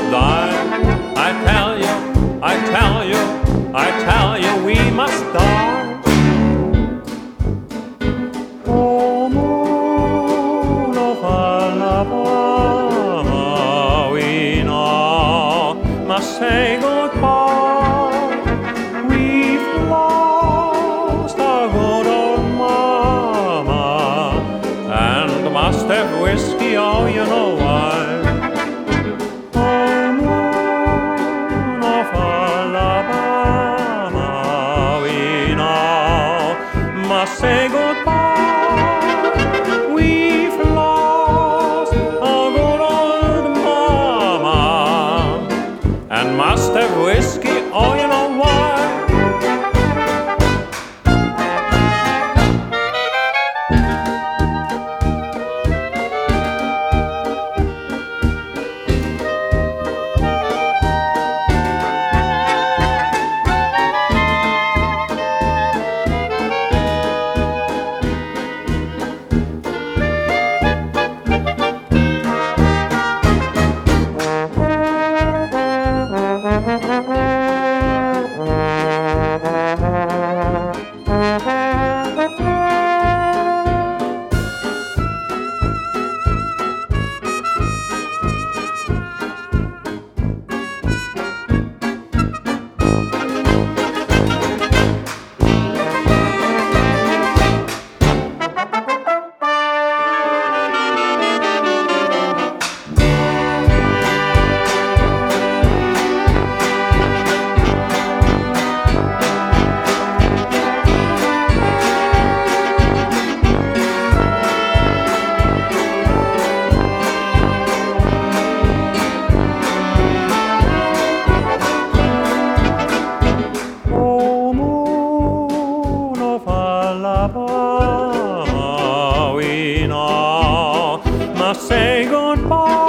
die. I tell you, I tell you, I tell you, we must die. Oh, moon of Alabama, we now must say goodbye. We've lost our good old mama, and must have whiskey, oh, you know why. Oh, moon of Alabama, we now must say goodbye. We've lost our good old mama, and must have whiskey, oh, you know why. Alabama, we now must say goodbye.